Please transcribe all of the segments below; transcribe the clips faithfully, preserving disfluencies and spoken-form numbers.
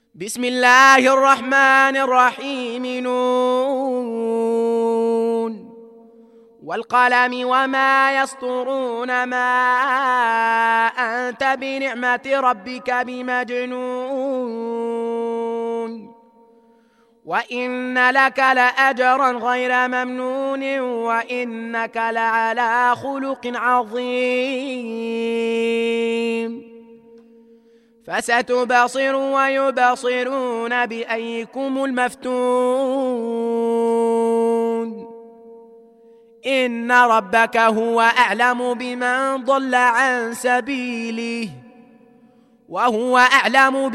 بسم الله الرحمن الرحيم. نون والقلم وما يسطرون، ما أنت بنعمة ربك بمجنون، وإن لك لأجرا غير ممنون، وإنك لعلى خلق عظيم. فستبصر ويبصرون بأيكم المفتون. إن ربك هو أعلم بمن ضل عن سبيله وهو أعلم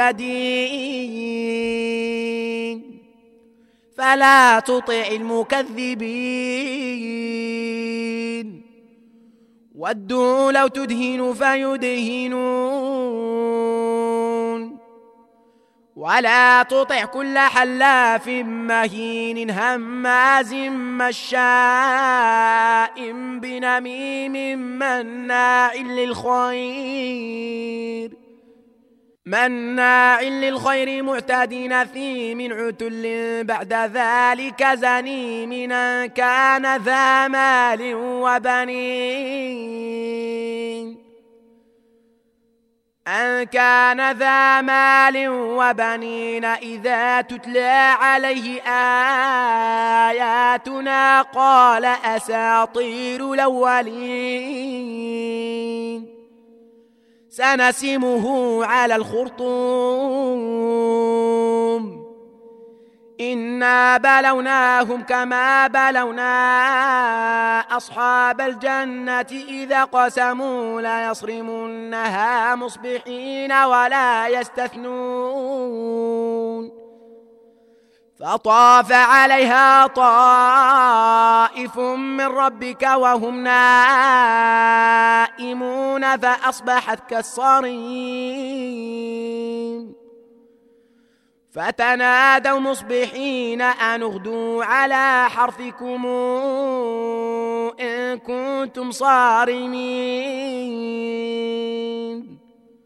بالمهتدين. فلا تطع المكذبين، ودوا لو تدهن فيدهنون، ولا تطع كل حلاف مهين هماز مشاء بنميم مناع للخير مناع للخير معتد نثيم عتل بعد ذلك زنيم، أن كان ذا مال وبنين أن كان ذا مال وبنين إذا تتلى عليه آياتنا قال أساطير الأولين. سنسمه على الخرطوم. إنا بلوناهم كما بلونا أصحاب الجنة إذا قسموا ليصرمنها مصبحين ولا يستثنون. فطاف عليها طائف من ربك وهم نائمون فأصبحت كالصريم. فتنادوا مصبحين أن اغدوا على حرثكم إن كنتم صارمين.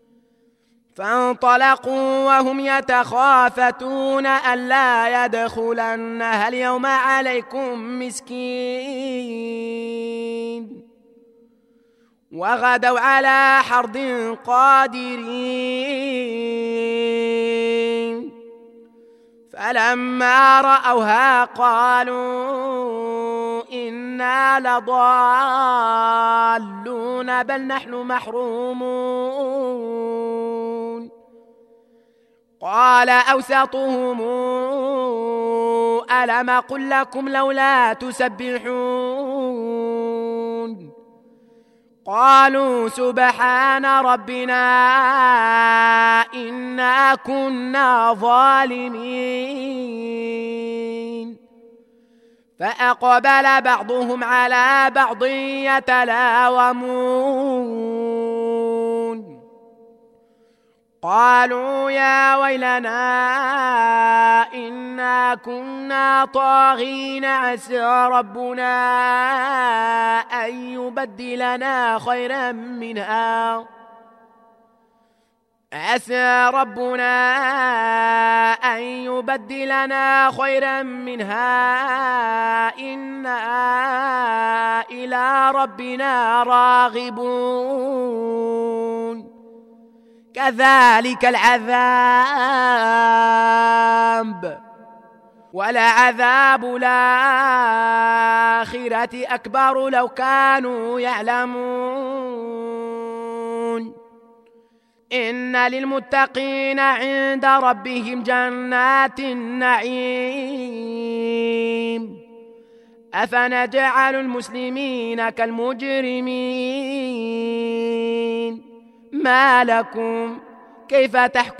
فانطلقوا وهم يتخافتون ألا يدخلنها اليوم عليكم مسكين، وغدوا على حرد قادرين. فلما رأوها قالوا إنا لضالون بل نحن محرومون. قال أوسطهم ألم قل لكم لولا تسبحون. قالوا سبحان ربنا إنا كنا ظالمين. فأقبل بعضهم على بعض يتلاومون. قالوا يا ويلنا إنا كنا طاغين عسى ربنا أن يبدلنا خيرا منها عسى ربنا أن يبدلنا خيرا منها إنا إلى ربنا راغبون. كذلك العذاب ولعذاب الآخرة أكبر لو كانوا يعلمون. إن للمتقين عند ربهم جنات النعيم. أفنجعل المسلمين كالمجرمين؟ ما لكم كيف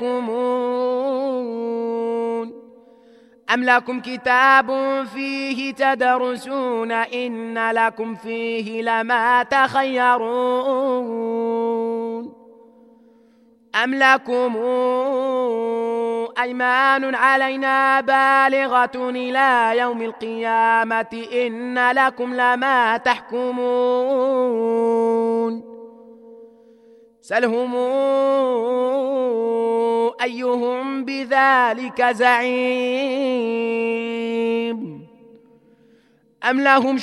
تحكمون؟ أم لكم كتاب فيه تدرسون إن لكم فيه لما تخيرون؟ أم لكم أيمان علينا بالغة إلى يوم القيامة إن لكم لما تحكمون؟ سلهم أيهم بذلك زعيم أم لهم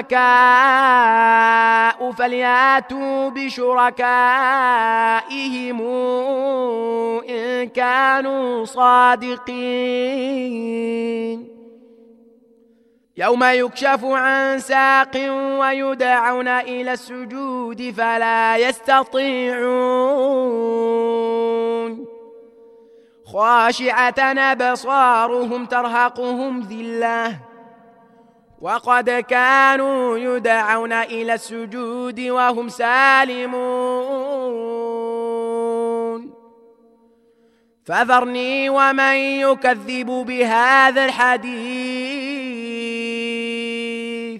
شركاء فلياتوا بشركائهم إن كانوا صادقين يوم يكشف عن ساق ويدعون إلى السجود فلا يستطيعون خاشعة أبصارهم ترهقهم ذلة وقد كانوا يدعون إلى السجود وهم سالمون فذرني ومن يكذب بهذا الحديث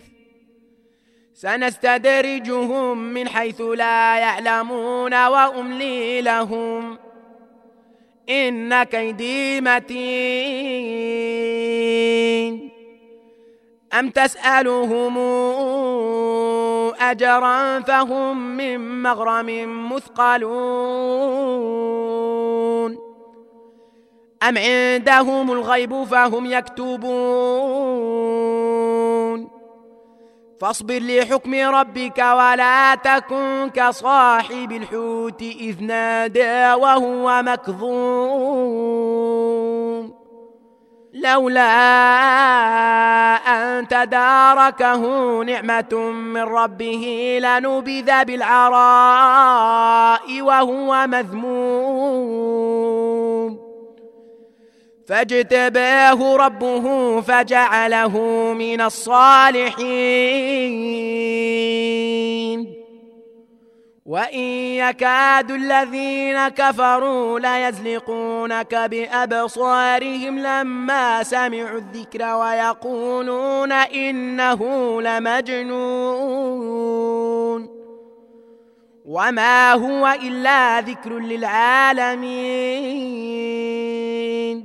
سنستدرجهم من حيث لا يعلمون وأملي لهم إن كيدي متين أم تسألهم أجرا فهم من مغرم مثقلون أم عندهم الغيب فهم يكتبون فاصبر لحكم ربك ولا تكن كصاحب الحوت إذ نادى وهو مكظوم لولا أن تداركه نعمة من ربه لنبذ بالعراء وهو مذموم فاجتباه ربه فجعله من الصالحين وإن يكاد الذين كفروا ليزلقونك بأبصارهم لما سمعوا الذكر ويقولون إنه لمجنون وما هو إلا ذكر للعالمين.